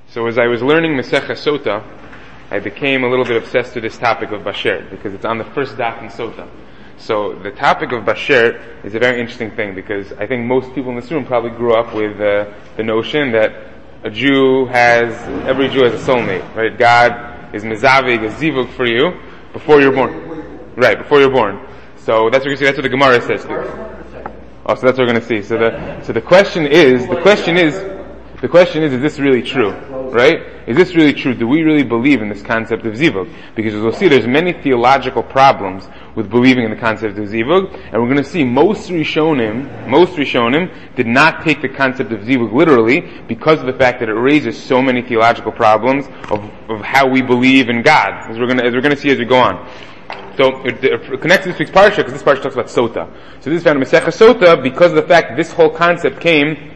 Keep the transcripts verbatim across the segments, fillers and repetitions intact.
So as I was learning Masechah Sota, I became a little bit obsessed with this topic of Basher, because it's on the first daf in Sota. So the topic of Basher is a very interesting thing, because I think most people in this room probably grew up with uh, the notion that a Jew has, every Jew has a soulmate, right? God is mezavig, a zivug for you before you're born. Right, before you're born. So that's what you see, that's what the Gemara says. Oh, so that's what we're going to see. So the, so the question is, the question is, the question is, is this really true? Right? Is this really true? Do we really believe in this concept of zivug? Because as we'll see, there's many theological problems with believing in the concept of zivug, and we're going to see most Rishonim, most Rishonim did not take the concept of zivug literally because of the fact that it raises so many theological problems of, of how we believe in God, as we're going to, as we're going to see as we go on. So it, it connects to this week's parsha because this parsha talks about Sota. So this is found in Masechah Sota because of the fact that this whole concept came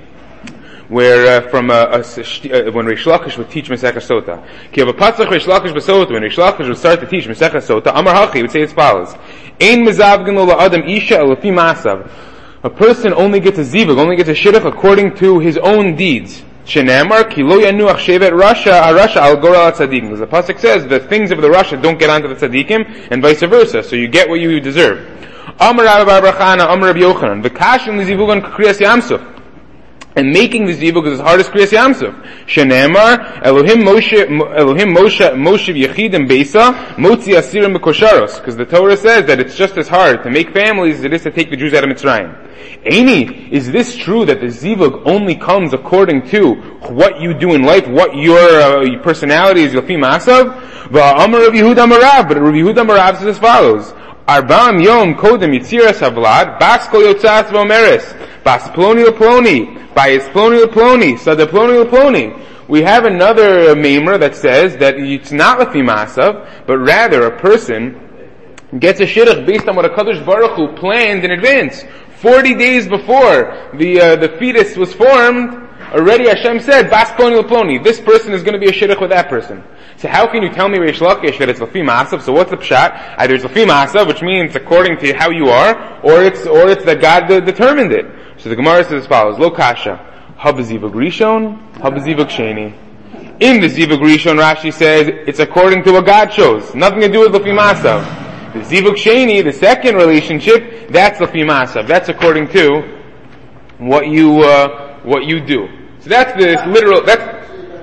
where uh, from uh, uh, when Reish Lakish would teach Masechah Sota. Ki have a patzach Reish Lakish b'Sota, when Reish Lakish would start to teach Masechah Sota, Amar Hachi would say as follows: Ein mezavgin lo la'adam isha elafi ma'asav. A person only gets a zivug, only gets a shidduch according to his own deeds. Shenemar ki lo yanuach shevet rasha arasha al gora al tzadikim. Because the pasuk says the things of the rasha don't get onto the tzadikim, and vice versa. So you get what you deserve. Amar Rabbi Bar Chana, Amar Rabbi Yochanan, v'kashin lizivugan kriyas yamsuf. And making the zivug is as hard as Kriyas Yamsuf. Shenemar, Elohim Moshe, Elohim Moshe, Moshe Yechidim Beisa, Motzi Asirim Bekosharos. Because the Torah says that it's just as hard to make families as it is to take the Jews out of Mitzrayim. Eini, is this true that the zivug only comes according to what you do in life, what your, uh, your personality is, Yofi Masav? Va'amar Rabbi Yehuda Marav, but Rabbi Yehuda Marav says as follows: Arbam Yom Kodem Yitziras Havlad, Bas Kol Yotzas Vomeres, Bas Ploni Ploni, by its Ploni Ploni, so the Ploni Ploni. We have another Maimer that says that it's not Lefi Masav, but rather a person gets a shidduch based on what a Kadosh Baruch Hu planned in advance. Forty days before the uh, the fetus was formed, already Hashem said, Bas Ploni Ploni, this person is going to be a shidduch with that person. So how can you tell me, Reish Lakish, that it's Lefi Masav? So what's the pshat? Either it's Lefi Masav, which means according to how you are, or it's or it's that God de- determined it. So the Gemara says as follows: Lo kasha, hab zivug rishon, hab zivug sheni. In the zivug rishon, Rashi says it's according to what God chose, nothing to do with Lefi Masav. The zivug sheni, the second relationship, that's Lefi Masav. That's according to what you uh, what you do. So that's the literal. That's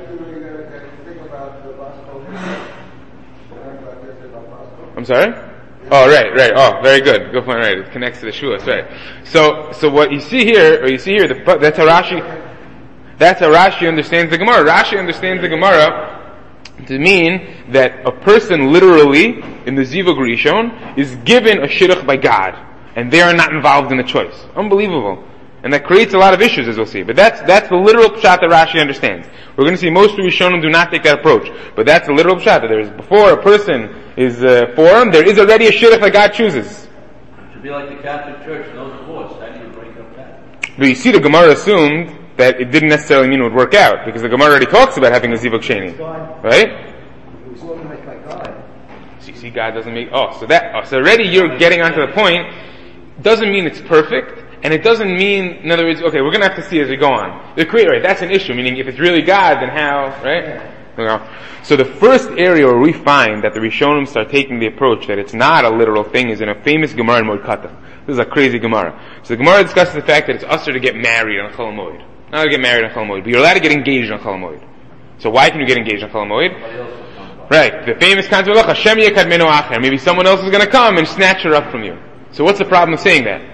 I'm sorry? Oh, right, right. Oh, very good. Good point, right. It connects to the shuas, right. So, so what you see here, or you see here, the, that's how Rashi, that's how Rashi understands the Gemara. Rashi understands the Gemara to mean that a person literally, in the Zivug Rishon, is given a shidduch by God, and they are not involved in the choice. Unbelievable. And that creates a lot of issues, as we'll see. But that's, that's the literal pshat that Rashi understands. We're going to see most of Rishonim do not take that approach. But that's the literal pshat, that there is, before a person is uh, formed, there is already a shidduch that God chooses. It should be like the Catholic Church, no divorce. How do you break up that? But you see, the Gemara assumed that it didn't necessarily mean it would work out, because the Gemara already talks about having a zivug sheni. Right? It was organized by God. So you see, God doesn't make, oh, so that, oh, so already you're getting onto the point, doesn't mean it's perfect, and it doesn't mean, in other words, okay, we're gonna have to see as we go on. The creator, right, that's an issue, meaning if it's really God, then how, right? So the first area where we find that the Rishonim start taking the approach that it's not a literal thing is in a famous Gemara in Moed Katan. This is a crazy Gemara. So the Gemara discusses the fact that it's usher to get married on Chol Moed. Not to get married on Chol Moed, but you're allowed to get engaged on Chol Moed. So why can you get engaged on Chol Moed? Right, the famous concept of Hashem yekadmenu acher. Maybe someone else is going to come and snatch her up from you. So what's the problem with saying that?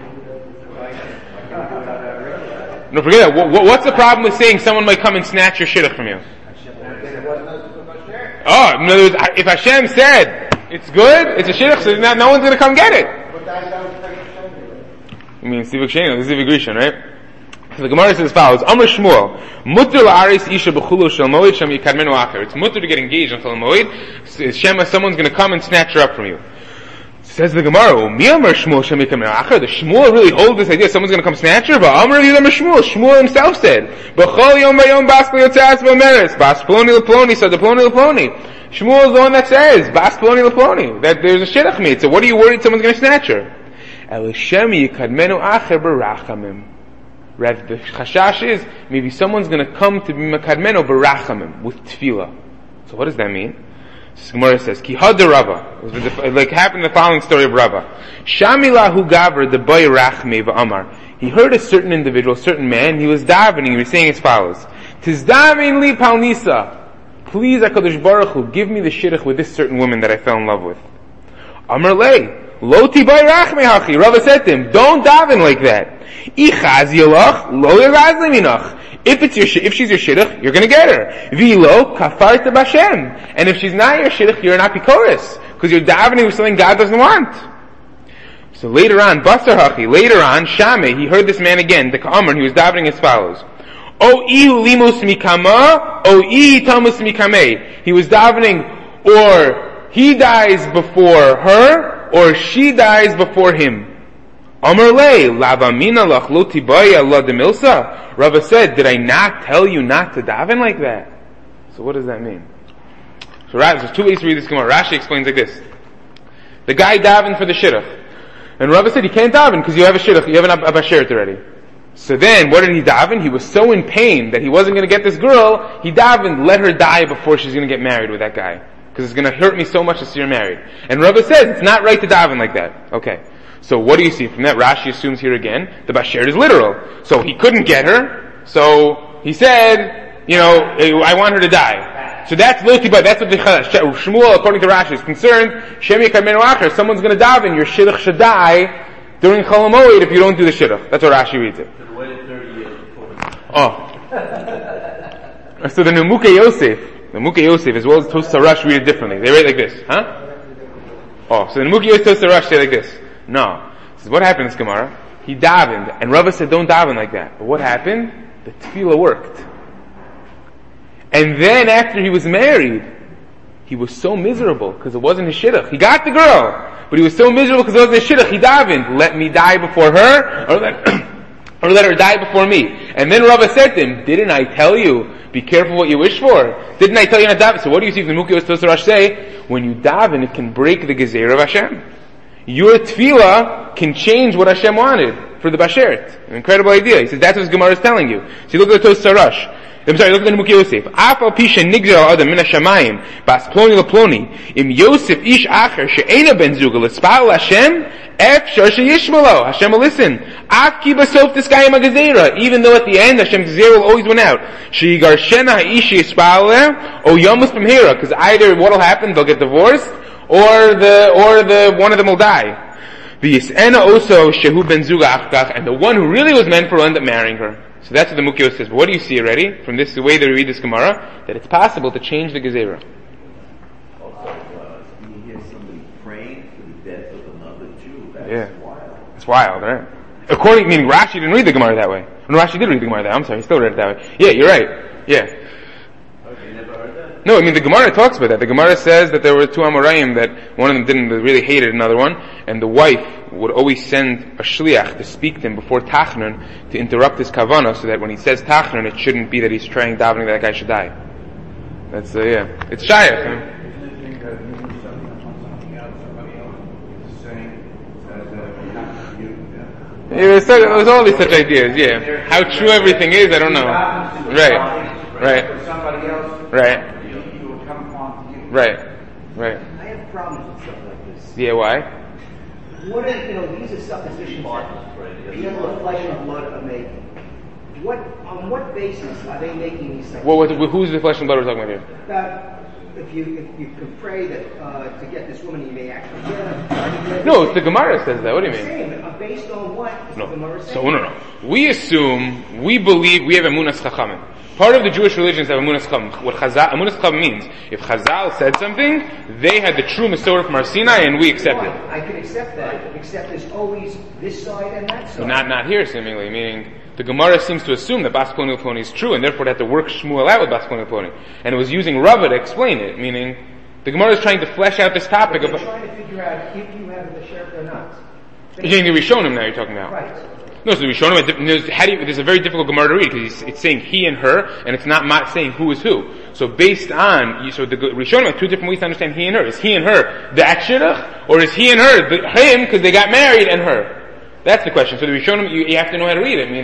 No, forget that. What, what's the problem with saying someone might come and snatch your shidduch from you? Oh, in other words, if Hashem said it's good, it's a shidduch, so now no one's going to come get it. You mean Zivug Sheni, this is Zivug Rishon, right? So the Gemara says as follows: Amar Shmuel, mutter la'aris isha b'chulu shel moed shem yikadmenu acher. It's mutter to get engaged on chol moed. Shema, someone's going to come and snatch her up from you. Says the Gemara, Mi Amar Shmuel shem yikadmenu acher. The Shmuel really hold this idea someone's going to come snatch her? But Amar Yidam Shmuel, Shmuel himself said, B'chol yom v'yom bas k'yotzas v'meres, bas ploni l'ploni, so the ploni l'ploni. Shmuel is the one that says, bas ploni l'ploni, that there's a shidduch made. So what are you worried someone's going to snatch her? El shem yikadmenu acher b'rachamim. Rather, the chashash is, maybe someone's gonna come to be makadmeno barachamim, with tefillah. So what does that mean? So Gemara says, Ki had Rava. It like happened in the following story of Rava. Shamilahu gaver the boy rachme v'amar. He heard a certain individual, a certain man, he was davening, he was saying as follows. Tizdaven li palnisa. Please, HaKadosh Baruch Hu, give me the shidduch with this certain woman that I fell in love with. Amar lei. Lo tibai rachme hachi. Rava said to him, don't daven like that. Ichaz yalach, lo yiraz liminach. If it's your, if she's your shidduch, you're gonna get her. Vilo kafarta b'Hashem. And if she's not your shidduch, you're not pikoris. Because you're davening with something God doesn't want. So later on, basar hachi, later on, Shame, he heard this man again, the Ka'amar, he was davening as follows. O ihu limos mikama, o ihi tamus mikame. He was davening, or he dies before her, or she dies before him. Amar lei, lavamina lach lo tibaya la demilsa. Rava said, did I not tell you not to daven like that? So what does that mean? So there's two ways to read this Gemara. Rashi explains like this. The guy davened for the shidduch. And Rava said, you can't daven because you have a shidduch, you have an abasheret already. So then, what did he daven? He was so in pain that he wasn't going to get this girl, he davened, let her die before she's going to get married with that guy. Because it's going to hurt me so much to see her married. And Rava says, it's not right to daven like that. Okay. So what do you see from that? Rashi assumes here again, the basheret is literal. So he couldn't get her, so he said, you know, I want her to die. So that's lo tibai, that's what the Shmuel, according to Rashi, is concerned. Shem yekadmenu acher, someone's going to daven, your shidduch should die during Chol HaMoed if you don't do the shidduch. That's what Rashi reads it. Oh. So the Nemuke Yosef, the Nemuke Yosef, as well as Tosas Rush, read it differently. They read it like this, huh? Oh, so the Nemuke Yosef, Tosas Rush say like this. No. This is what happened in this Gemara. He davened, and Rava said, don't daven like that. But what happened? The tefillah worked. And then after he was married, he was so miserable because it wasn't his shidduch. He got the girl, but he was so miserable because it wasn't his shidduch. He davened, let me die before her, or let, or let her die before me. And then Rava said to him, didn't I tell you, be careful what you wish for? Didn't I tell you not to daven? So what do you see from the Mukhi Tosas Rush say? When you daven, it can break the gezer of Hashem. Your tefillah can change what Hashem wanted for the basheret. An incredible idea. He says that's what this Gemara is telling you. So you look at the Tosas Rush. I'm sorry, look at the Nemuke Yosef. Afal pisha nigzer al adam min hashamayim bas ploni leploni im Yosef ish acher she'ena ben zuga l'spal Hashem efshar sheyishmalo. Hashem will listen. Af ki basof tiskayim ha'gezera. Even though at the end Hashem's gezera will always win out. Sheyigar shena ha'ish yispal leh o yamus b'mhera. Because either what will happen, they'll get divorced, or the or the one of them will die. V'yis'ena also shehu ben zuga achkach, and the one who really was meant for will end up marrying her. So that's what the Mukhi says. But what do you see already from this, the way they read this Gemara? That it's possible to change the Gezerah. Also, uh, you hear somebody praying for the death of another Jew. That's yeah. wild. It's wild, right? According, meaning Rashi didn't read the Gemara that way. No, Rashi did read the Gemara that way. I'm sorry, he still read it that way. Yeah, you're right. Yeah. Okay, you never heard that? No, I mean the Gemara talks about that. The Gemara says that there were two Amoraim, that one of them didn't really hated another one, and the wife would always send a shliach to speak to him before Tachnun to interrupt his kavanah, so that when he says Tachnun, it shouldn't be that he's trying davening that that guy should die. That's uh, yeah, it's shayach. Huh? Yeah, there's, so, there's all these such ideas. Yeah, how true everything is, I don't know. Right, right, somebody else, right, he will come upon you. right, right. I have problems with stuff like this. Yeah, why? What are, you know, these are suppositions that people of flesh and blood are making. What, on what basis are they making these suppositions? Well, what, who's the flesh and blood we're talking about here? About if you if you can pray that uh, to get this woman, you may actually get her. No, it's the Gemara says that. What do you mean? Same, uh, based on what? Is No. the Gemara saying? So no, no. We assume, we believe, we have emunas chachamim. Part of the Jewish religion is have emunas chachamim. What Chazal, emunas chachamim means, if Chazal said something, they had the true Masorah from our Sinai, and we accept it. I can accept that, except there's always this side and that side. So not not here, seemingly, meaning the Gemara seems to assume that Bas Ploni Ploni is true, and therefore they had to work Shmuel out with Bas Ploni Ploni. And it was using Rava to explain it, meaning the Gemara is trying to flesh out this topic But of. they're trying to figure out if you have the sheriff or not. You're saying the Rishonim now you're talking about. Right. No, so the Rishonim, there's, how do you, there's a very difficult Gemara to read because it's saying he and her, and it's not ma- saying who is who. So based on, so the Rishonim have two different ways to understand he and her. Is he and her that shidduch, or is he and her the, him because they got married and her? That's the question. So the Rishonim, you, you have to know how to read it, meaning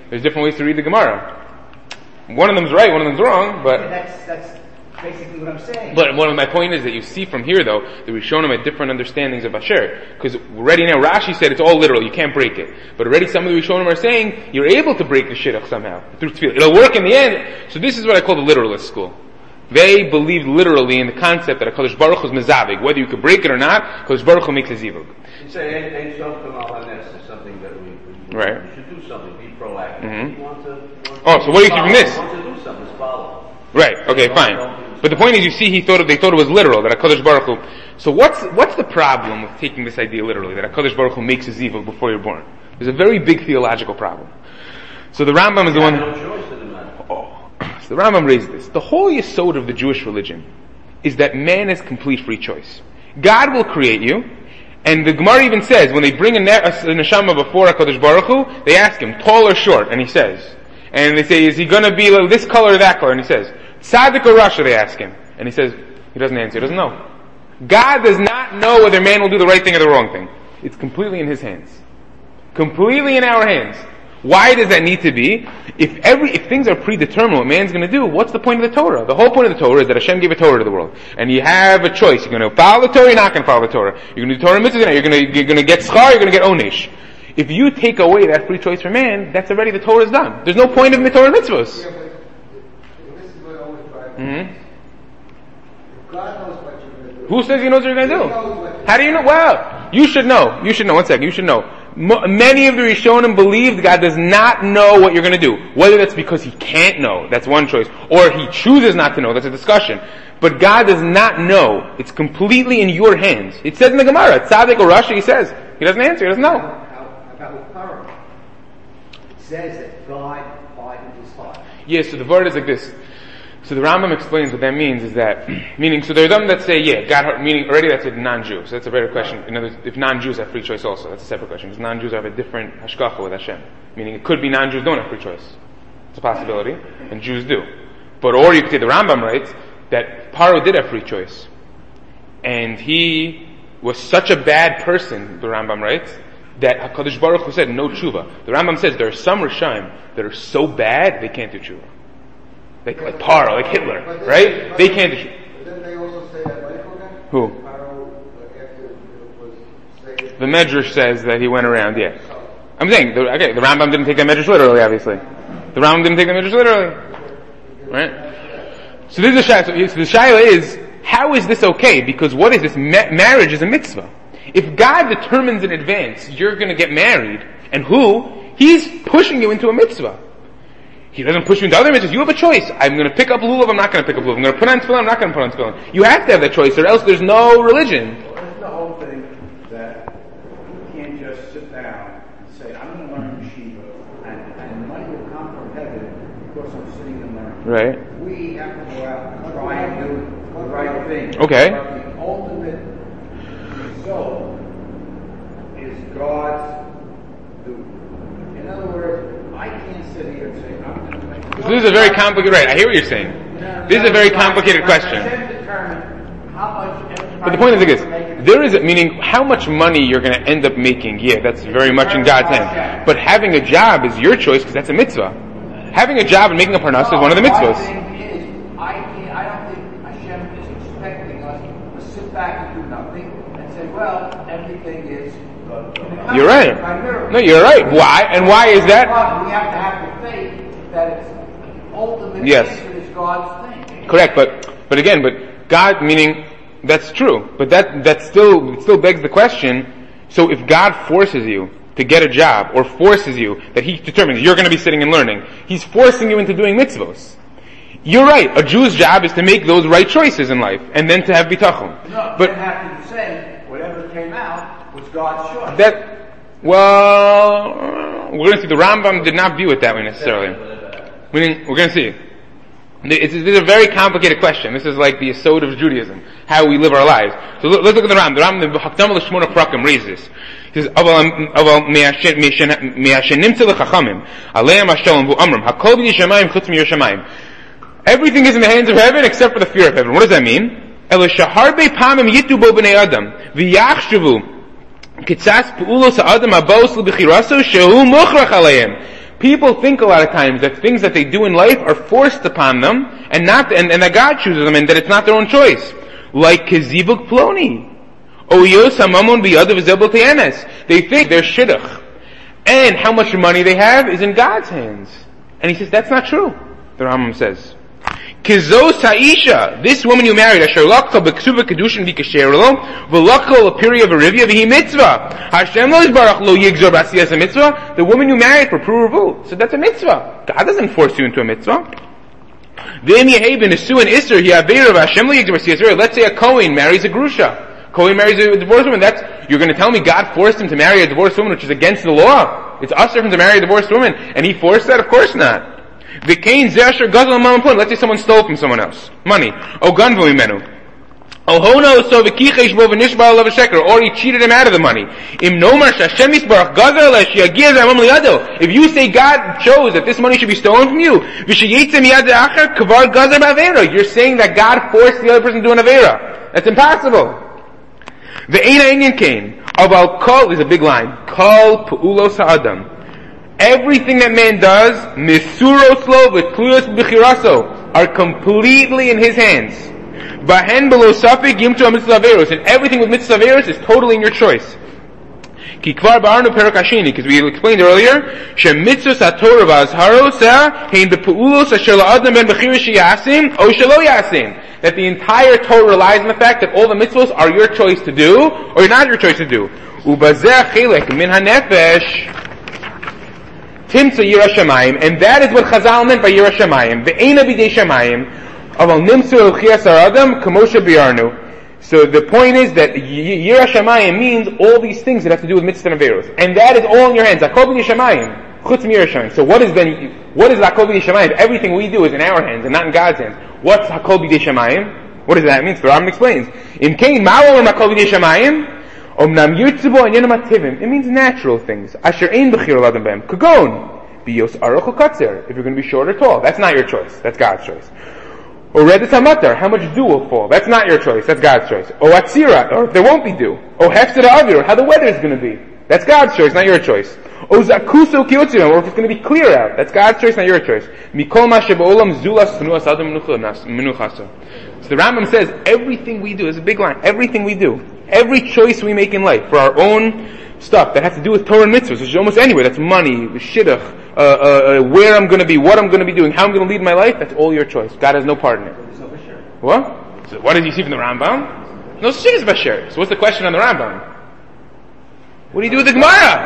There's different ways to read the Gemara. One of them's right, one of them's wrong, but... That's, that's basically what I'm saying. But one of my point is that you see from here, though, that we've shown them at different understandings of Asher. Because already now, Rashi said it's all literal, you can't break it. But already some of the Rishonim are saying, you're able to break the shidduch somehow, through tefillah. It'll work in the end. So this is what I call the literalist school. They believed literally in the concept that a Kadosh Baruch Hu is mezavig. Whether you could break it or not, Kadosh Baruch Hu makes a zivug. You say, ain't, ain't something on this is something that we, we, right. we should do something, be proactive. Mm-hmm. He wants to, wants oh, so what do you see from this? He wants to do something, just follow. Right, okay, Don't, fine. don't But the point is, you see, he thought it, they thought it was literal, that HaKadosh Baruch Hu. So what's, what's the problem with taking this idea literally, that HaKadosh Baruch Hu makes a zivug before you're born? There's a very big theological problem. So the Rambam is the one... no choice in the matter. Oh. So the Rambam raised this. The whole yesod of the Jewish religion is that man has complete free choice. God will create you, and the Gemara even says, when they bring a, ne- a neshama before HaKadosh Baruch Hu, they ask him, tall or short, and he says, and they say, is he gonna be like this color or that color? And he says, tzaddik or rasha, they ask him. And he says, he doesn't answer, he doesn't know. God does not know whether man will do the right thing or the wrong thing. It's completely in his hands. Completely in our hands. Why does that need to be? If every, if things are predetermined what man's gonna do, what's the point of the Torah? The whole point of the Torah is that Hashem gave a Torah to the world. And you have a choice. You're gonna follow the Torah, you're not gonna follow the Torah. You're gonna do Torah mitzvahs, you're gonna, you're gonna get schar, you're gonna get onish. If you take away that free choice from man, that's already the Torah's done. There's no point of the Torah mitzvahs. Yeah, but this is what always drives me. Mm-hmm. God knows what you're going to do. Who says he knows what you're gonna He do? knows what How do you know? Well, you should know. You should know. One second. You should know. M- many of the Rishonim believe God does not know what you're gonna do. Whether that's because he can't know, that's one choice, or he chooses not to know, that's a discussion. But God does not know. It's completely in your hands. It says in the Gemara, tzaddik or rasha, he says. He doesn't answer, he doesn't know. How about with Pharaoh? It says that God hardened his heart. Yeah, so the word is like this. So the Rambam explains what that means is that, meaning, so there are them that say, yeah, God, meaning already that's a non-Jew. So that's a better question. In other words, if non-Jews have free choice also, that's a separate question. Because non-Jews have a different hashkacha with Hashem. Meaning it could be non-Jews don't have free choice. It's a possibility. And Jews do. But, or you could say the Rambam writes that Paro did have free choice. And he was such a bad person, the Rambam writes, that HaKadosh Baruch Hu said no tshuva. The Rambam says there are some Rishaim that are so bad they can't do tshuva. Like, like Paro, like Hitler, But then- right? but They then- can't do But then they also say that Michael then? Who? Pharaoh, uh, after it was saved. The Medrash says that he went around, yeah. I'm saying, the, okay, the Rambam didn't take that Medrash literally, obviously. The Rambam didn't take the Medrash literally. Right? So this is a shayla. So the shayla is, how is this okay? Because what is this? Ma- marriage is a mitzvah. If God determines in advance you're gonna get married, and who? He's pushing you into a mitzvah. He doesn't push you into other mitzvahs. You have a choice. I'm gonna pick up lulav, I'm not gonna pick up lulav. I'm gonna put on tefillin, I'm not gonna put on tefillin. You have to have that choice, or else there's no religion. Well, isn't the whole thing that you can't just sit down and say, I'm going to learn yeshiva, and, and money will come from heaven because I'm sitting and learning. Right. We have to go out and try and do the right thing. Okay. But the ultimate result is God's duty. In other words, I can't sit here and say, I'm going to make... So this is a very complicated, right, I hear what you're saying. This is a very complicated question. But the point is like this, there is, a, meaning how much money you're going to end up making, yeah, that's very much in God's hands. But having a job is your choice because that's a mitzvah. Having a job and making a parnas is one of the mitzvahs. My thing is, I, can't, I don't think Hashem is expecting us to sit back and do nothing and say, well, everything is good. You're right. No, you're right. Why? And why is that? We have to have the faith that it's the ultimate Yes. answer is God's thing. Correct, but, but again, but God, meaning, that's true, but that, that still, it still begs the question, so if God forces you to get a job, or forces you, that He determines you're gonna be sitting and learning, He's forcing you into doing mitzvos. You're right, a Jew's job is to make those right choices in life, and then to have bitachon. No, But you have to say, whatever came out was God's choice. that, well, we're gonna see, the Rambam did not view it that way necessarily. Meaning, we're gonna see. It's, this is a very complicated question. This is like the yesod of Judaism, how we live our lives. So look, let's look at the Ram. The Ram, the Hakdama l'Shmona Prakim raises this. He says, "Aval aval me'ashenim tzeh l'chachamim, aleim hashalom v'amrim hakol b'di shamayim chutz mi'yer shamayim." Everything is in the hands of heaven except for the fear of heaven. What does that mean? Elo shaharbe pamim yitu bo b'nei adam v'yachshavu kitzas p'ulos ha'adam habaos l'b'chiraso shehu mochrach aleim. People think a lot of times that things that they do in life are forced upon them, and not, and, and that God chooses them, and that it's not their own choice. Like Kezivuk Ploni. Oyos Hamamon Biyadav Zebel Te'enes. They think they're shidduch. And how much money they have is in God's hands. And he says, that's not true. The Rambam says. Kizo Saisha, this woman you married, Asher Lakha B'Ksuva Kedushin V'Kasherlo, V'Lakha L'Pirya V'Rivya V'Hi Mitzvah. Hashem Lo Yizbarach Lo Yigzor B'Asiyas a Mitzvah. The woman you married for Pruruvu. So that's a mitzvah. God doesn't force you into a mitzvah. V'Im Yehi B'Nesu and Isser, Hi Aveira V'Hashem Lo Yigzor B'Asiyas V'Rivya. Let's say a Kohen marries a Grusha. Kohen marries a divorced woman. That's, you're going to tell me God forced him to marry a divorced woman, which is against the law. It's usher for him to marry a divorced woman. And he forced that? Of course not. The Kain Zesher Gazal Mampun. Let's say someone stole from someone else. Money. O Gunvu Imenu. O Hono so Vikichesh Bo Venishba Love Sheker. Or he cheated him out of the money. Im Nomar Shashem Yisbarach Gazal Lesh Yagir Zamam Liado. If you say God chose that this money should be stolen from you, Vishayetzem Yad Acher Kvar Gazal Bavera. You're saying that God forced the other person to do an Avera. That's impossible. The Eina Indian Kain. About Kol is a big line. Kol Pu'ulos Ha'adam. Everything that man does, misuroslo v'tluyos b'chiraso, are completely in his hands. Bahen below safik yimtu ha-mitzvah averos, and everything with mitzvah averos is totally in your choice. Ki kvar ba'arnu perak hashini, because we explained earlier, she-mitzvos ha-torah v'azharos hein be'pu'ulos asher la'adam ben b'chirish yasim, o shelo yasim. That the entire Torah relies on the fact that all the mitzvos are your choice to do, or not your choice to do. Ubazeh chilek min ha-nefesh, Timtza Yira Shamayim, and that is what Chazal meant by Yira Shamayim. Ve'ena b'dei Shamayim, aval nimtzu l'chias haradam k'moshe bi'arnu. So the point is that Yira Shamayim means all these things that have to do with mitzvah and averos, and that is all in your hands. Hakol b'dei Shamayim, chutz m'Yira Shamayim. So what is then? What is Hakol b'dei Shamayim? Everything we do is in our hands and not in God's hands. What's Hakol b'dei Shamayim? What does that mean? So the Rambam explains. Im kein ma'ol Hakol b'dei Shamayim. It means natural things. Asher ein b'chir l'adam b'hem. Kagon. Biyos aruch or katzer. If you're going to be short or tall. That's not your choice. That's God's choice. Or redis hamatar. How much dew will fall. That's not your choice. That's God's choice. Or atzira. Or if there won't be dew. Or hefsed ha'avir. How the weather is going to be. That's God's choice, not your choice. Or zakuso kiyotziram. Or if it's going to be clear out. That's God's choice, not your choice. Mikol ma sheba'olam zulas tnuas adam menuchasa. So the Rambam says everything we do is a big line. Everything we do. Every choice we make in life for our own stuff that has to do with Torah and mitzvahs, which is almost anywhere, that's money, shidduch, uh, uh, uh, where I'm going to be, what I'm going to be doing, how I'm going to lead my life, that's all your choice. God has no part in it. What? So what does he see from the Rambam? No shit is Basher. So what's the question on the Rambam? What do you do with the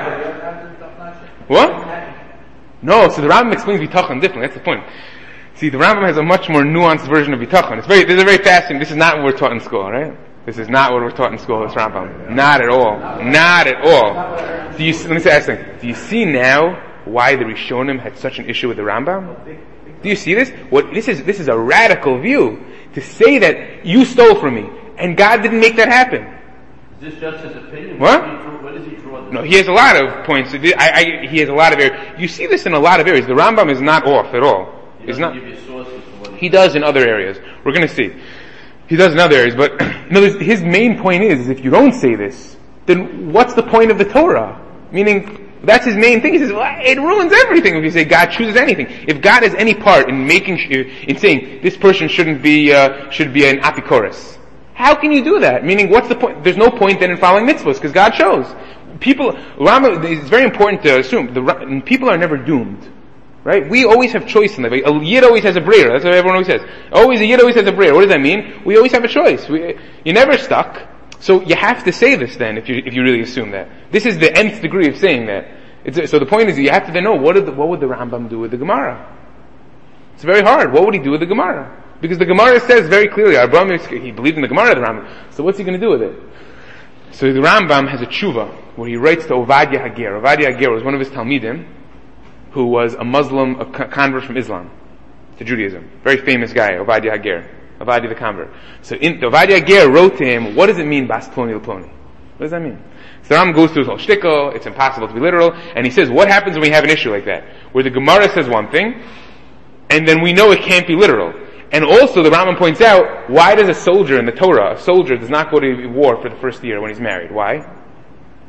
Gemara? What? No, so the Rambam explains Bitachon differently, that's the point. See, the Rambam has a much more nuanced version of Bitachon. It's very, this is very fascinating. This is not what we're taught in school, right? This is not what we're taught in school, this Rambam. Not at all. Not at all. Do you, let me say something. Do you see now why the Rishonim had such an issue with the Rambam? Do you see this? What, this is, this is a radical view. To say that you stole from me, and God didn't make that happen. Is this just his opinion? What? What does he draw? No, he has a lot of points. I, I, he has a lot of areas. You see this in a lot of areas. The Rambam is not off at all. He It's not. give you sources for what He does in other areas. We're going to see. He does in other areas, but no, his main point is, is if you don't say this, then what's the point of the Torah? Meaning, that's his main thing. He says, well, it ruins everything if you say God chooses anything. If God has any part in making, in saying this person shouldn't be, uh, should be an apikoros, how can you do that? Meaning, what's the point? There's no point then in following mitzvahs because God chose. People, Rama, it's very important to assume the people are never doomed. Right? We always have choice in life. A yid always has a breira. That's what everyone always says. Always, a yid always has a breira. What does that mean? We always have a choice. We, you're never stuck. So you have to say this then, if you, if you really assume that. This is the nth degree of saying that. It's, so the point is, you have to then know, what, did the, what would the Rambam do with the Gemara? It's very hard. What would he do with the Gemara? Because the Gemara says very clearly, Abraham, he believed in the Gemara, the Rambam. So what's he going to do with it? So the Rambam has a tshuva, where he writes to Ovadia Hager. Ovadia Hager was one of his Talmidim, who was a Muslim, a convert from Islam to Judaism. Very famous guy, Ovadia Hager. Ovadia the convert. So in, Ovadia Hager wrote to him, what does it mean, Bas Ploni L'Ploni? What does that mean? So Ram goes through his whole shtickle, it's impossible to be literal, and he says, what happens when we have an issue like that? Where the Gemara says one thing, and then we know it can't be literal. And also the Rambam points out, why does a soldier in the Torah, a soldier does not go to war for the first year when he's married? Why?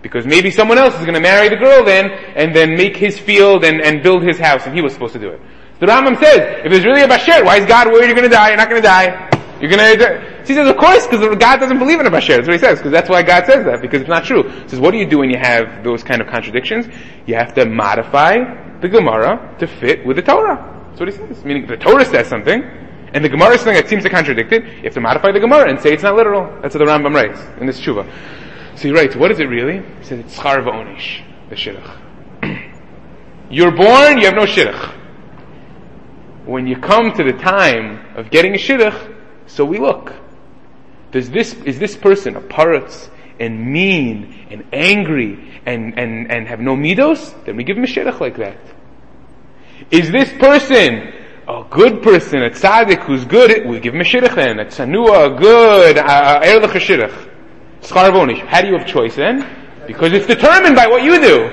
Because maybe someone else is going to marry the girl then, and then make his field and, and build his house, and he was supposed to do it. So the Rambam says, if there's really a basher, why is God worried you're going to die? You're not going to die. You're going to. So he says, of course, because God doesn't believe in a basher. That's what he says, because that's why God says that, because it's not true. He says, what do you do when you have those kind of contradictions? You have to modify the Gemara to fit with the Torah. That's what he says. Meaning, the Torah says something, and the Gemara is something that seems to contradict it. You have to modify the Gemara and say it's not literal. That's what the Rambam writes in this tshuva. So he writes, what is it really? He says it's schar v'onish, the shidduch. You're born, you have no shidduch. When you come to the time of getting a shidduch, so we look. Does this, is this person a paratz and mean and angry and, and, and have no midos? Then we give him a shidduch like that. Is this person a good person, a tzaddik who's good? We give him a shidduch then. A tzanua, a good, a erlich a shidduch. Schar v'onish. How do you have choice then? Because it's determined by what you do.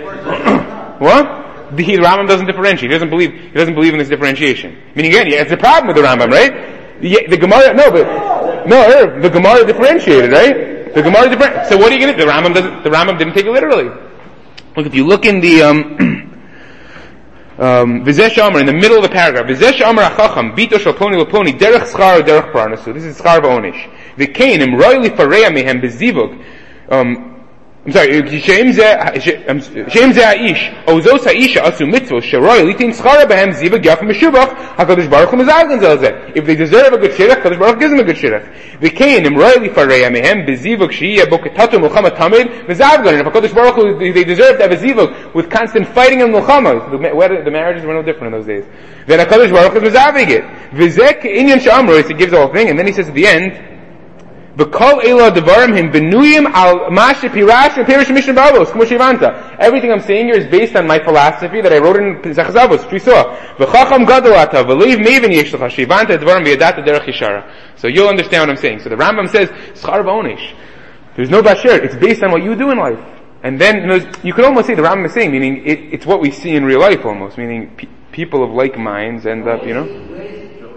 What? The Rambam doesn't differentiate. He doesn't believe. He doesn't believe in this differentiation. Meaning again, yeah, it's a problem with the Rambam, right? The, the Gemara, no, but no, the Gemara differentiated, right? The Gemara differentiated. So what are you going to do? The Rambam doesn't. The Rambam didn't take it literally. Look, if you look in the um. Um, V'zesh Amar, in the middle of the paragraph, V'zesh Amar HaChacham, Bito Shal Ploni L'Ploni, Derech Schar, Derech Parnasu. This is Schar V'onish. V'kein, Im Roi Lifareya Mehem B'zivug, um, I'm sorry, Shem Zeh Ha'ish, Ozos Ha'isha Asu Mitzvah, Sharoi Litin Schara Behem Zivug Yaf Meshubach, HaKadosh Baruch Hu Mezalgan Zel Zeh. If they deserve a good shidduch, HaKadosh Baruch Hu gives them a good shidduch. V'kein, Im Roi Lifareya Mehem B'zivug, Shiyah Boketatu Mulchama Tamid, Mezalgan. And if HaKadosh Baruch Hu, they deserve to have a zivug with constant fighting and mulchama. The, the marriages were no different in those days. Then HaKadosh Baruch Hu is mezavig it. V'zeh Inyan Sha'amro, he gives the whole thing, and then he says at the end, V'kol ela devarim him benuyim al mashe pirash and pirish mishnah babos k'mo. Everything I'm saying here is based on my philosophy that I wrote in Pesach Zavos, Trisua. V'chacham gadolata v'leiv meven yesh lecha shivanta devarim v'yadata derech yishara. So you'll understand what I'm saying. So the Rambam says schar v'onish. There's no basher. It's based on what you do in life. And then, you know, you could almost say the Rambam is saying, meaning it, it's what we see in real life almost, meaning pe- people of like minds end up, you know.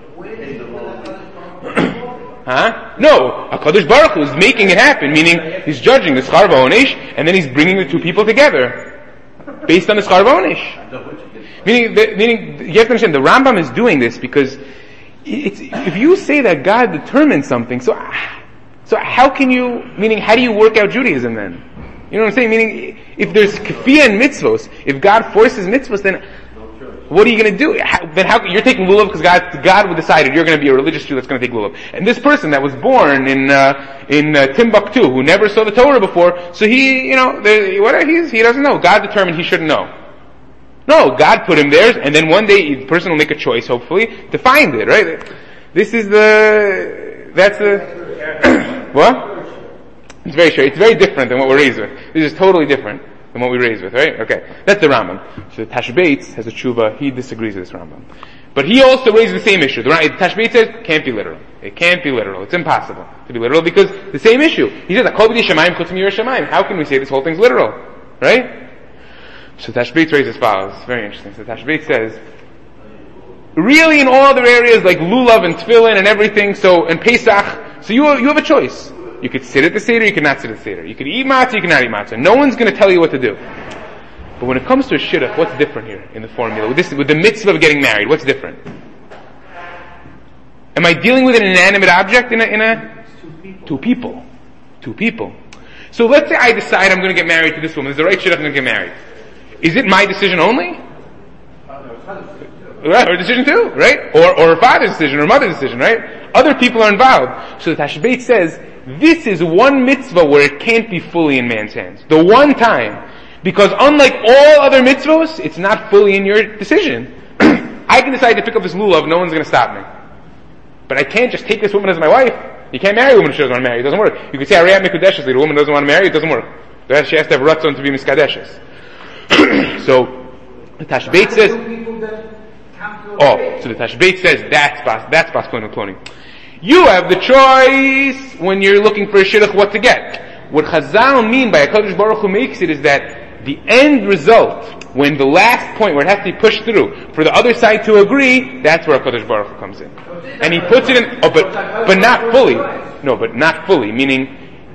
Huh? No, HaKadosh Baruch Hu is making it happen, meaning he's judging the schar v'onish, and then he's bringing the two people together based on the schar v'onish. Meaning, the, meaning you have to understand the Rambam is doing this because it's, if you say that God determines something, so so how can you? Meaning, how do you work out Judaism then? You know what I'm saying? Meaning, if there's kafiyah and mitzvos, if God forces mitzvos, then what are you going to do? How, then how you're taking lulav because God God decided you're going to be a religious Jew that's going to take lulav. And this person that was born in uh, in uh, Timbuktu, who never saw the Torah before, so he, you know, what he's he doesn't know. God determined he shouldn't know. No, God put him there, and then one day the person will make a choice, hopefully, to find it. Right? This is the that's the what? It's very sure. It's very different than what we're raised with. This is totally different than what we raised with, right? Okay. That's the Rambam. So the Tashbetz has a tshuva, he disagrees with this Rambam. But he also raises the same issue. The Tashbetz says, it can't be literal. It can't be literal. It's impossible to be literal because the same issue. He says, how can we say this whole thing's literal? Right? So Tashbetz raises as follows. It's very interesting. So Tashbetz says, really in all other areas like Lulav and Tefillin and everything, so, and Pesach, so you, you have a choice. You could sit at the Seder, you could not sit at the Seder. You could eat matzah, you could not eat matzah. No one's going to tell you what to do. But when it comes to a shidduch, what's different here in the formula? With this, with the mitzvah of getting married, what's different? Am I dealing with an inanimate object in a, in a, two people. Two people. So let's say I decide I'm going to get married to this woman. It's the right shidduch, I'm going to get married. Is it my decision only? Right, her decision too, right? Or, or her father's decision, or mother's decision, right? Other people are involved. So the Tashbetz says, this is one mitzvah where it can't be fully in man's hands. The one time. Because unlike all other mitzvahs, it's not fully in your decision. I can decide to pick up this lulav, no one's going to stop me. But I can't just take this woman as my wife. You can't marry a woman if she doesn't want to marry. It doesn't work. You could say, Ariyat Mekudeshes, the woman doesn't want to marry, it doesn't work. She has to have ratzon to be miskadeshes. So, the Tashbetz says, oh, so the Tashbetz says, that's bas, that's bas ploni ploni. You have the choice when you're looking for a shidduch what to get. What Chazal mean by HaKadosh Baruch Hu makes it is that the end result, when the last point where it has to be pushed through, for the other side to agree, that's where HaKadosh Baruch Hu comes in. And he puts it in, oh, but, but not fully. No, but not fully, meaning,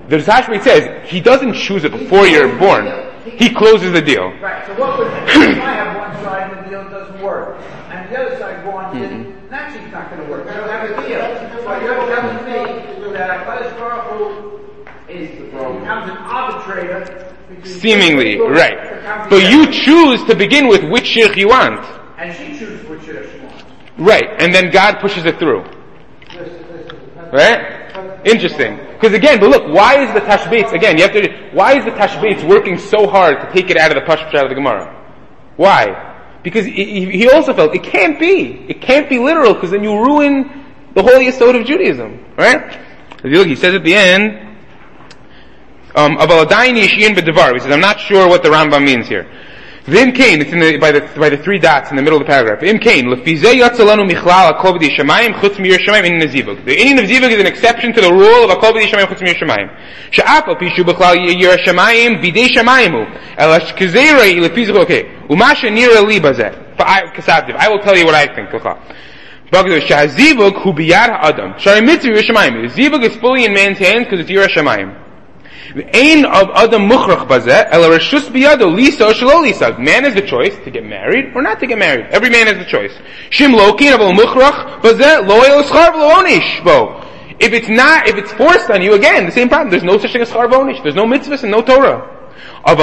The Tashbeit says he doesn't choose it before you're born. He closes the deal. Right, so what would if I have one side and the deal doesn't work, and the other side go on, mm-hmm. naturally it's not going to work. You don't have a deal. So you're telling me that HaKadosh Baruch Hu is, becomes an arbitrator. Seemingly, right. But you choose to begin with which shirk you want. And she chooses which shirk she wants. Right, and then God pushes it through. Right? Interesting. Because again, but look, why is the Tashbetz, again, you have to, why is the Tashbetz working so hard to take it out of the Pashut out of the Gemara? Why? Because he, he also felt, it can't be. It can't be literal, because then you ruin the whole yesod of Judaism. Right? If you look, he says at the end, um, he says, I'm not sure what the Rambam means here. Vim Kain, it's in the, by the, by the three dots in the middle of the paragraph. Vim Kain, lefizeh yatzalanu michlal akol b'di shamayim chutz mir shamayim in nezivug. The Inyan of Zivug is an exception to the rule of akol b'di shamayim chutz mir shamayim. She'af al pishu b'chlal yir shamayim b'dei shamayimu. El ashkezerei lefizug, okay. Umasha nira li bazeh. Kasabdiv. I will tell you what I think. Bagdad, shahazivug hu biyad ha'adam. Shari mitzvah yir shamayim. Zivug is fully in man's hands because it's yir shamayim. Ain of Adam Mukhrach Bazeh, El Rashus Biyado, Lisa or Shalo Lisa. Man has the choice to get married or not to get married. Every man has the choice. Shim Lokin of Mukhrach Bazeh, Loyal Schar V'Onish Bo. If it's not, if it's forced on you, again, the same problem. There's no such thing as Schar V'Onish. There's no mitzvahs and no Torah. But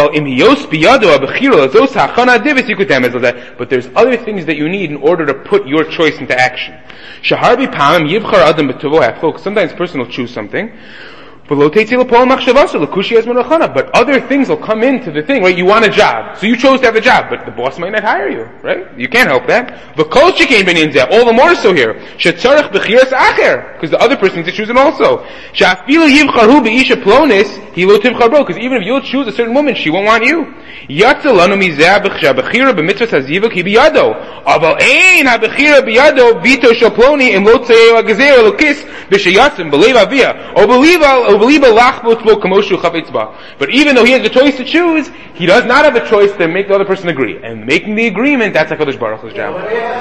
there's other things that you need in order to put your choice into action. Sometimes a person will choose something. But other things will come into the thing, right? You want a job. So you chose to have a job, but the boss might not hire you, right? You can't help that. But all the more so here. Because the other person needs to choose it also. Because even if you'll choose a certain woman, she won't want you. But even though he has the choice to choose, he does not have a choice to make the other person agree. And making the agreement, that's HaKadosh Baruch Hu's job.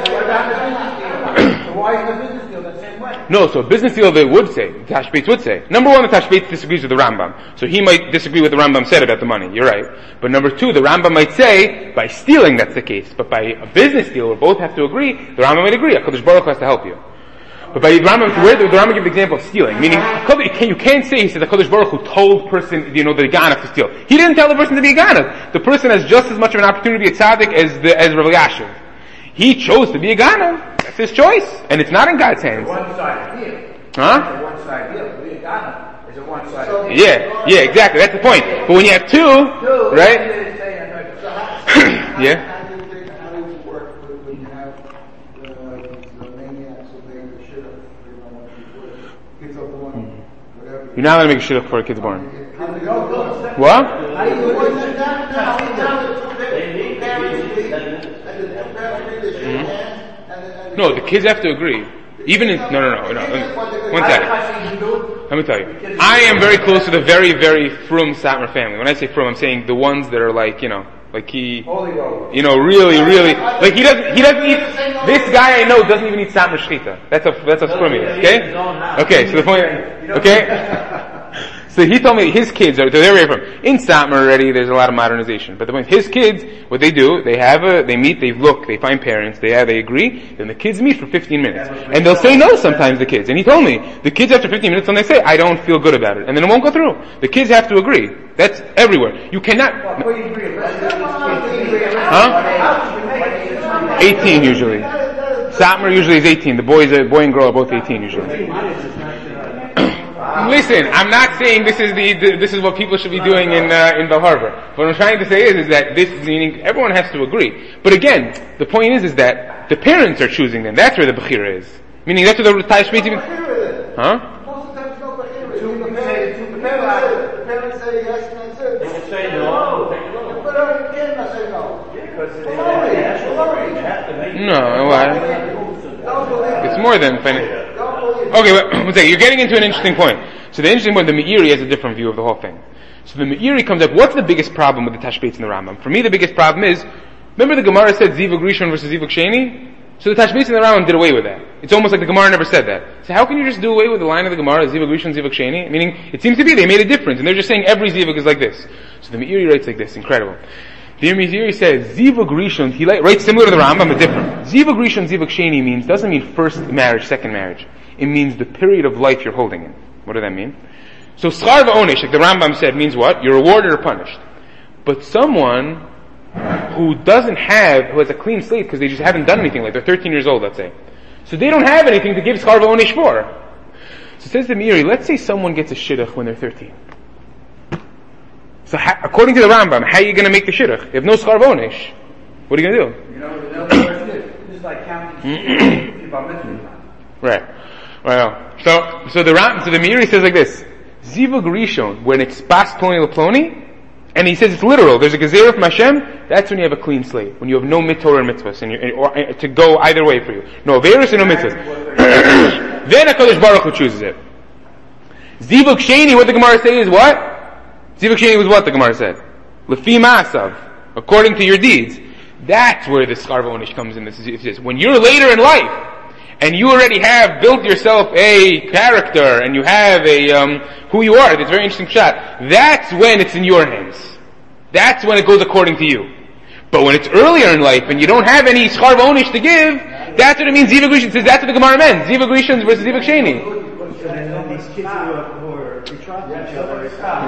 Why is the business deal the same way? No, so a business deal they would say, the Tashbetz would say. Number one, the Tashbetz disagrees with the Rambam. So he might disagree with the Rambam said about the money. You're right. But number two, the Rambam might say, by stealing that's the case. But by a business deal where both have to agree, the Rambam might agree. HaKadosh Baruch Hu has to help you. But by the Rambam, where the Rambam give the example of stealing, meaning you can't say he said the Kodesh Baruch Hu told person, you know, the Ganav to steal. He didn't tell the person to be a Ganav. The person has just as much of an opportunity to be a tzaddik as the as Rav Yashiv. He chose to be a Ganav. That's his choice, and it's not in God's hands. One side deal. Huh? It's a one side deal. To be a Ganav is a one side So- deal. Yeah, yeah, exactly. That's the point. But when you have two, Two, right? they say, uh, so how- Yeah. How do you think, how does it work when when you have uh, the maniacs who make the shit up, you know, when you put kids are born, whatever. You're not going to make a shidduch before a kid's born. How do you go? What? How do you do it? Now, now, now, the two parents meet, and the two parents meet, they shake hands, and then- and No, the kids have to agree. Even in, no, no, no, no. One second. Let me tell you. I am very close to the very, very frum Satmar family. When I say frum, I'm saying the ones that are like, you know, like he, Holy roll. you know, really, really, like he doesn't, he doesn't eat, this guy I know doesn't even eat Satmar Shchita. That's a, that's a frum, okay? Okay, so the point, okay? So he told me his kids are, they're very from, in Satmar already, there's a lot of modernization. But the point, his kids, what they do, they have a, they meet, they look, they find parents, they have, they agree, then the kids meet for fifteen minutes. And they'll say no sometimes, the kids. And he told me, the kids after fifteen minutes, when they say, I don't feel good about it. And then it won't go through. The kids have to agree. That's everywhere. You cannot, huh? eighteen usually. Satmar usually is eighteen. The boys, uh, boy and girl are both eighteen usually. Listen, I'm not saying this is the, the this is what people should be doing in uh, in Bal Harbour. What I'm trying to say is, is that this is meaning everyone has to agree. But again, the point is, is that the parents are choosing them. That's where the bechira is. Meaning that's where the Tashbetz even. Huh? Most of the time, it's no bechira. Two The parents- two parents say- the parents say yes, and that's it. They will say no, take a look. But uh, you can't say no. Because they Sorry, have to- sorry. they have to make- No, why? Don't believe It's it. more than financial. Don't believe it. Okay, but one second. You're getting into an interesting point. So the interesting point, the Meiri has a different view of the whole thing. So the Meiri comes up, what's the biggest problem with the Tashbetz and the Rambam? For me, the biggest problem is, remember the Gemara said Zivug Rishon versus Zivug Sheni? So the Tashbis and the Rambam did away with that. It's almost like the Gemara never said that. So how can you just do away with the line of the Gemara, Zivug Rishon, Zivug Sheni? Meaning, it seems to be they made a difference, and they're just saying every Zivug is like this. So the Meiri writes like this, incredible. The Meiri says, Zivug Rishon, he writes similar to the Rambam, but different. Zivug Rishon, Zivug Sheni means, doesn't mean first marriage, second marriage. It means the period of life you're holding in. What does that mean? So Schar v'Onesh, like the Rambam said, means what? You're rewarded or punished. But someone who doesn't have, who has a clean slate because they just haven't done anything, like they're thirteen years old, let's say. So they don't have anything to give Schar v'Onesh for. So it says the Meiri, let's say someone gets a shidduch when they're thirteen. So ha- according to the Rambam, how are you going to make the shidduch? You have no Schar v'Onesh. What are you going to do? You know, the other verse is, this is like counting bar mitzvah. Right. Well, so, so the Ram, so the Meiri says like this, Zivug Rishon, when it's bas ploni leploni, and he says it's literal, there's a gezerah from Hashem, that's when you have a clean slate, when you have no mitzvah and mitzvahs, and you, or, uh, to go either way for you. No averus and no mitzvahs. Then HaKadosh Baruch Hu chooses it. Zivug Sheni, what the Gemara says is what? Zivug Sheni was what the Gemara said? Lefi ma'asav, according to your deeds. That's where the Schar v'Onesh comes in. This is, when you're later in life, and you already have built yourself a character, and you have a, um, who you are, it's a very interesting shot, that's when it's in your hands. That's when it goes according to you. But when it's earlier in life, and you don't have any Schar v'Onesh to give, that's what it means, Zivug Rishon. Says that's what the Gemara meant, Zivug Rishon versus Zivug Sheni. So then these kids who are, who are betrothed to each other,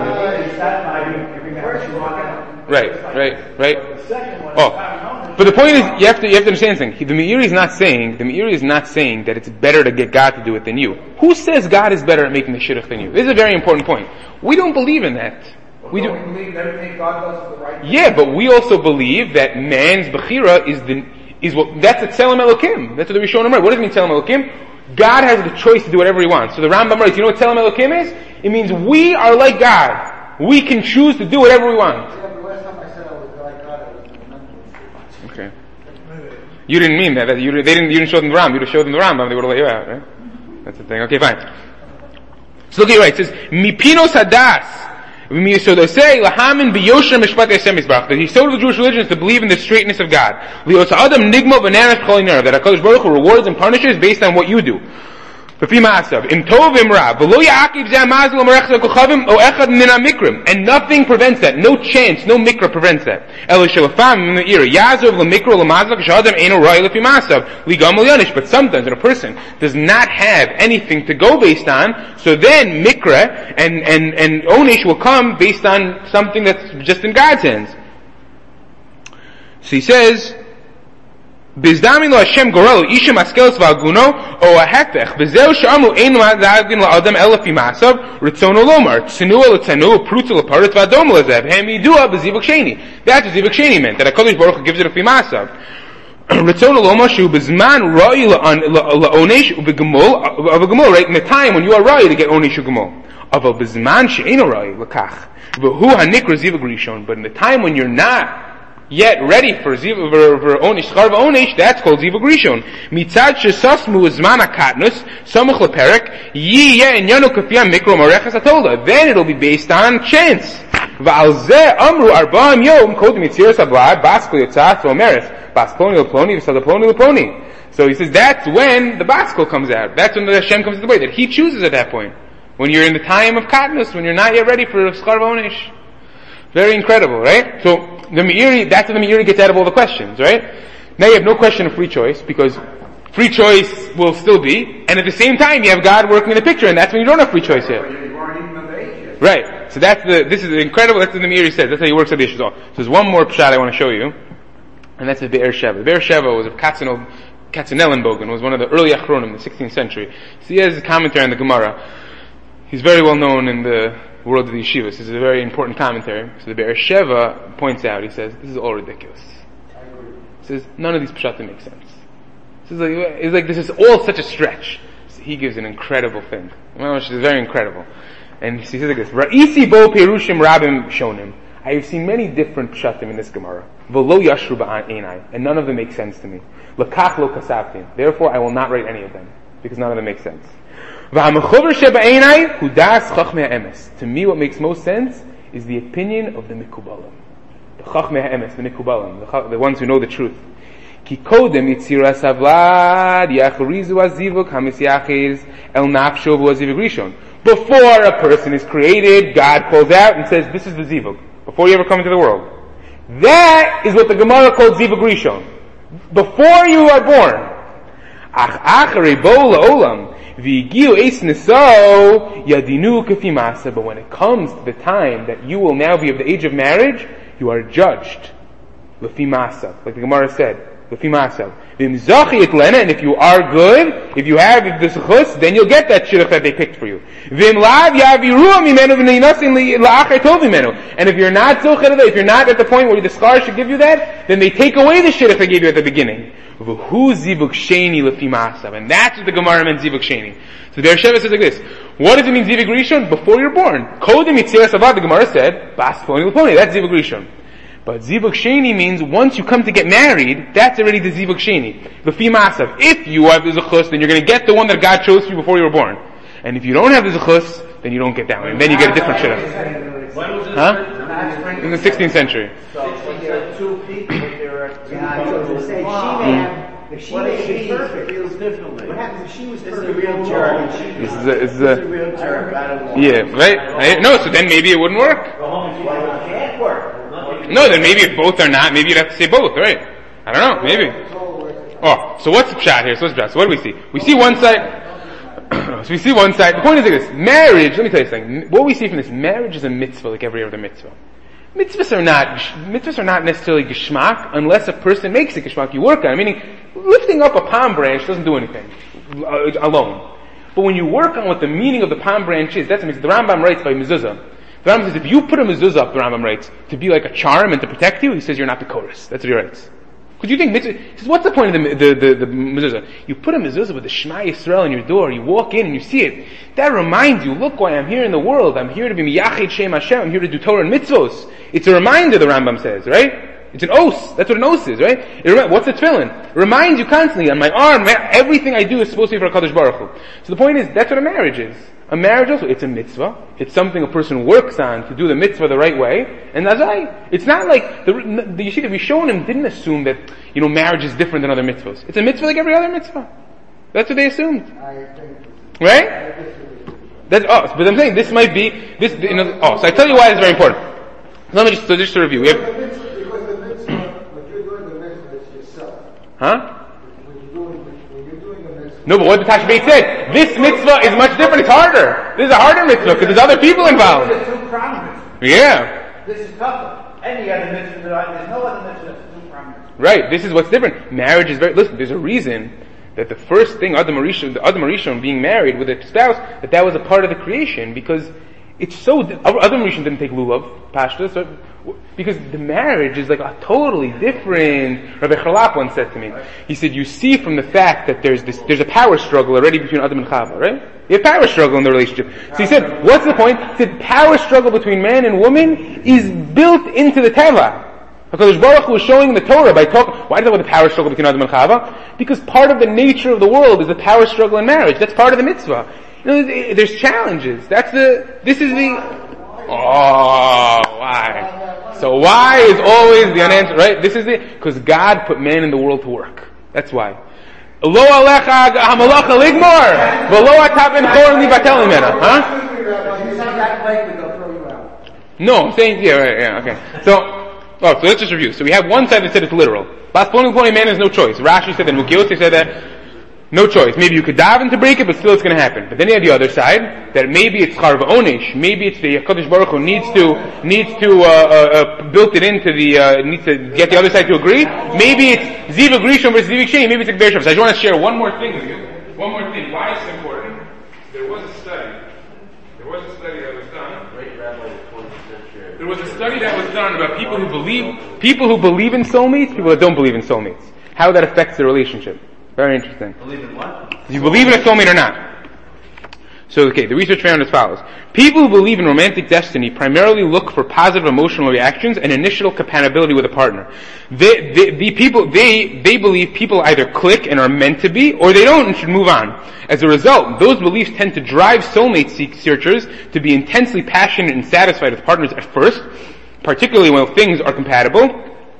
Right, right, right. Oh, but the point is, you have to you have to understand something. The Meiri is not saying the Meiri is not saying that it's better to get God to do it than you. Who says God is better at making the shidduch than you? This is a very important point. We don't believe in that. We do. We believe everything God does is the right thing. Yeah, but we also believe that man's bechira is the is what that's a tzelem elokim. That's what the Rishonim write. What does it mean tzelem elokim? God has the choice to do whatever He wants. So the Rambam writes, you know what tzelem elokim is? It means we are like God. We can choose to do whatever we want. Okay. You didn't mean that. that you, they didn't. You didn't show them the Rambam. You would have showed them the Rambam. They would have let you out, right? That's the thing. Okay, fine. So look at it right. It says mipinos hadas. So they say lahamin biyosher mishpat Hashem yisbarach. That he showed the Jewish religion is to believe in the straightness of God. Lios adam nigma b'nanas cholinerav. That HaKadosh Baruch Hu rewards and punishes based on what you do. And nothing prevents that. No chance, no mikra prevents that. But sometimes when a person does not have anything to go based on, so then mikra and, and, and onish will come based on something that's just in God's hands. So he says, Bizdamin lo Hashem gorel isha maskelos v'aguno o ahefech b'zeu she'amru ein ma'adagin la'adam ela fi ma'asav ritzono lomar tzenua l'tzenu prutza l'paret v'adom l'zev hem yidua b'zivuk sheni. That's what zivuk sheni meant, that HaKadosh Baruch Hu gives it a fi ma'asav. Ritzono lomar shu b'zman ra'i la'onesh u'b'gemol u'b'gemol, right, in the time when you are ra'i to get onesh u'gemol. Aval b'zman she'eno ra'i l'kach v'hu hanikra zivuk rishon, but in the time when you're not yet ready for ziv for, for onish schar v'onish, that's called zivug rishon. Mitzad shesasmu zman hakatnus samach leperek yi ye inyanu kafiyam mikro marechas atolda. Then it'll be based on chance. V'al zeh amru arba'am yom kodem yitziras hablad baskol yotzat v'omeres basploni leploni v'sadaploni leploni. So he says that's when the baskol comes out. That's when the Hashem comes into the way, that He chooses at that point. When you're in the time of katnus, when you're not yet ready for schar v'onish. Very incredible, right? So the Meiri, that's when the Meiri gets out of all the questions, right? Now you have no question of free choice, because free choice will still be, and at the same time you have God working in the picture, and that's when you don't have free choice yet. Right. So that's the, this is incredible, that's what the Meiri says, that's how he works at the issues all. So there's one more pshat I want to show you, and that's the Be'er Sheva. The Be'er Sheva was of Katzenel, Katzenellenbogen, was one of the early Achronim in the sixteenth century. So he has a commentary on the Gemara. He's very well known in the world of the yeshivas. This is a very important commentary. So the Be'er Sheva points out, he says, this is all ridiculous. He says, none of these pshatim make sense. It's like, it's like, this is all such a stretch. So he gives an incredible thing. Which is very incredible. And he says like this, Ra'isi bo perushim rabim shonim. I have seen many different pshatim in this Gemara. V'lo yashru ba'anai. And none of them make sense to me. L'kach lo kasavtim. Therefore I will not write any of them. Because none of them make sense. To me, what makes most sense is the opinion of the Mikubalim, the Chachmei HaEmes, the Mikubalim, the, the ones who know the truth. Ki kodem yitziras havlad yachrizu azivuk hamisyachiz el nafsho v'azivuk rishon. Before a person is created, God calls out and says, this is the zivuk. Before you ever come into the world. That is what the Gemara calls zivuk rishon. Before you are born. Ach acharei bo la'olam v'yigiu eis niso yadinu kafi masa. But when it comes to the time that you will now be of the age of marriage, you are judged. Lefi masa. Like the Gemara said. Lefi masa. V'im zachi et lena, and if you are good, if you have the zechus, then you'll get that shidduch that they picked for you. V'im lav yaviruah mimenu v'neinasin la'achar tov mimenu. And if you're not zocheh, if you're not at the point where the scholars should give you that, then they take away the shidduch they gave you at the beginning. V'hu zivuk sheni lefi masav. And that's what the Gemara meant zivuk sheni. So the Be'er Sheva says like this. What does it mean zivuk rishon? Before you're born. Kodem yitziras avad, the Gemara said, bas ploni l'ploni. That's zivuk rishon. But zivuk sheni means once you come to get married, that's already the zivuk sheni. Lefi masav. If you have the zechus, then you're going to get the one that God chose for you before you were born. And if you don't have the zechus, then you don't get that one. And then you get a different shidduch. When was this? Huh? In the sixteenth century. So when there are two people, there are two Yeah, so to say, she may have, if she What may if she be perfect, feels differently? what happens if she was This is a perfect? real all jerk. along and she This was- is a, this is This is a a, real jerk. I don't want yeah, right? I- No, so then maybe it wouldn't work. Go home and see Well, what it can't work. No, then maybe if both are not, maybe you'd have to say both, right? I don't know, maybe. Oh, so what's the shot here? So what's the shot? So what do we see? We see one side, so we see one side, the point is like this, marriage, let me tell you something, what we see from this, marriage is a mitzvah like every other mitzvah. Mitzvahs are not, mitzvahs are not necessarily geshmak unless a person makes it geshmak, you work on it, meaning lifting up a palm branch doesn't do anything, uh, alone. But when you work on what the meaning of the palm branch is, that's what the Rambam writes by mezuzah. The Rambam says if you put a mezuzah up, the Rambam writes, to be like a charm and to protect you, he says you're not the chorus. That's what he writes. Because you think mitzvah, he says what's the point of the, the, the, the mezuzah? You put a mezuzah with the Shema Yisrael on your door, you walk in and you see it. That reminds you, look why I'm here in the world. I'm here to be miyachid Shem Hashem. I'm here to do Torah and mitzvos. It's a reminder, the Rambam says, right? It's an os. That's what an os is, right? It rem- what's a tefillin? It reminds you constantly, on my arm, everything I do is supposed to be for HaKadosh Baruch Hu. So the point is, that's what a marriage is. A marriage also, it's a mitzvah. It's something a person works on to do the mitzvah the right way. And that's right. It's not like, the, the you see, the Rishonim didn't assume that, you know, marriage is different than other mitzvahs. It's a mitzvah like every other mitzvah. That's what they assumed. Right? That's, oh, but I'm saying this might be, this, you know, oh, so I tell you why it's very important. Let me just, so just to review. We have, Because the mitzvah, when you're doing the mitzvah, it's yourself. huh? When you're doing, when you're doing the mitzvah. No, but what the Tashbeit said, this mitzvah is much different, it's harder. This is a harder mitzvah, because there's other people involved. There's two promises. Yeah. This is tougher. Any other mitzvah that I, there's no other mitzvah that's two promises. Right, this is what's different. Marriage is very, listen, there's a reason that the first thing, Adam Arishon, the Adam Arishon being married with a spouse, that that was a part of the creation, because it's so, Adam Arishon didn't take lulav, pashta, so, because the marriage is like a totally different, Rabbi Charlap once said to me, he said, you see from the fact that there's this, there's a power struggle already between Adam and Chava, right? You have power struggle in the relationship. So he said, what's the point? He said, power struggle between man and woman is built into the Teva. HaKadosh Baruch Hu was showing in the Torah by talking, why is that with the power struggle between Adam and Chava? Because part of the nature of the world is the power struggle in marriage. That's part of the mitzvah. You know, there's challenges. That's the, this is the, oh, why? So why is always the unanswered, right? This is it, because God put man in the world to work. That's why. Lo alecha hamalacha ligmor, v'lo atav ben chor libatel imena. Huh? You say that way, we go throw you out. No, I'm saying, yeah, right, yeah, okay. So, oh, so let's just review. So we have one side that said it's literal. Bas ploni ploni, man has no choice. Rashi said that, Mukiyot said that, no choice. Maybe you could daven to break it, but still it's going to happen. But then you have the other side, that maybe it's char v'onish, maybe it's the HaKadosh Baruch Hu needs to, needs to, uh, uh, uh, build it into the, uh, needs to get the other side to agree. Maybe it's zivuk rishon versus zivuk sheni, maybe it's a Be'er Sheva. So I just want to share one more thing with you. One more thing. Why is it important? There was a study. There was a study that was done. Great rabbi of the twentieth century. There was a study that was done about people who believe, people who believe in soulmates, people that don't believe in soulmates. How that affects the relationship. Very interesting. Believe in what? Do you believe in a soulmate or not? So, okay, the research found as follows. People who believe in romantic destiny primarily look for positive emotional reactions and initial compatibility with a partner. They, they, the people, they, they believe people either click and are meant to be, or they don't and should move on. As a result, those beliefs tend to drive soulmate seek searchers to be intensely passionate and satisfied with partners at first, particularly when things are compatible.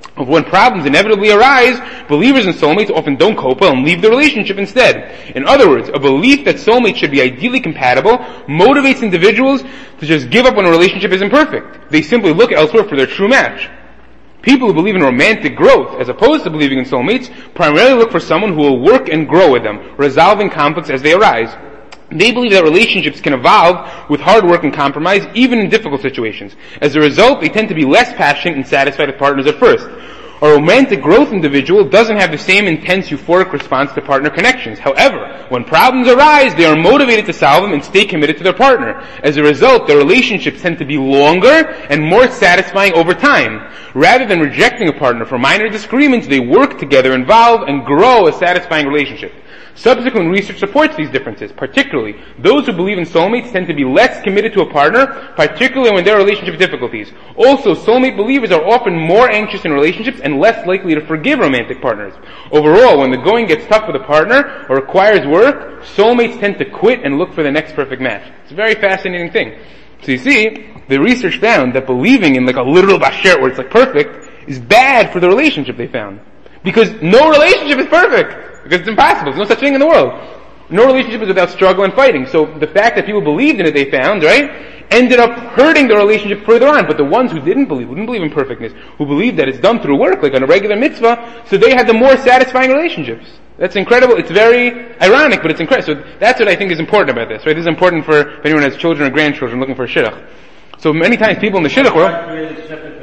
of when problems inevitably arise, believers in soulmates often don't cope well and leave the relationship instead. In other words, a belief that soulmates should be ideally compatible motivates individuals to just give up when a relationship isn't perfect. They simply look elsewhere for their true match. People who believe in romantic growth, as opposed to believing in soulmates, primarily look for someone who will work and grow with them, resolving conflicts as they arise. They believe that relationships can evolve with hard work and compromise, even in difficult situations. As a result, they tend to be less passionate and satisfied with partners at first. A romantic growth individual doesn't have the same intense euphoric response to partner connections. However, when problems arise, they are motivated to solve them and stay committed to their partner. As a result, their relationships tend to be longer and more satisfying over time. Rather than rejecting a partner for minor disagreements, they work together, involve, and grow a satisfying relationship. Subsequent research supports these differences. Particularly, those who believe in soulmates tend to be less committed to a partner, particularly when there are relationship difficulties. Also, soulmate believers are often more anxious in relationships and less likely to forgive romantic partners. Overall, when the going gets tough with a partner or requires work, soulmates tend to quit and look for the next perfect match. It's a very fascinating thing. So you see, the research found that believing in like a literal basher where it's like perfect is bad for the relationship they found. Because no relationship is perfect. Because it's impossible. There's no such thing in the world. No relationship is without struggle and fighting. So the fact that people believed in it, they found, right, ended up hurting the relationship further on. But the ones who didn't believe, who didn't believe in perfectness, who believed that it's done through work, like on a regular mitzvah, so they had the more satisfying relationships. That's incredible. It's very ironic, but it's incredible. So that's what I think is important about this, right? This is important for if anyone has children or grandchildren looking for a shidduch. So many times people in the shidduch world,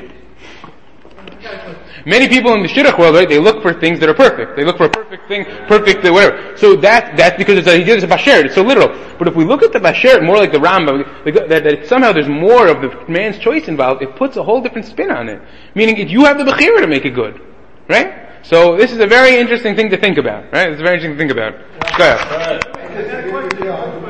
many people in the shidduch world, right, they look for things that are perfect. They look for a perfect thing, perfect uh, whatever. So that, that's because it's a, he did it's a basher, it's so literal. But if we look at the basher more like the Rambam, that, that, that somehow there's more of the man's choice involved, it puts a whole different spin on it. Meaning if you have the bechira to make it good. Right? So this is a very interesting thing to think about. Right? It's very interesting to think about. Go ahead.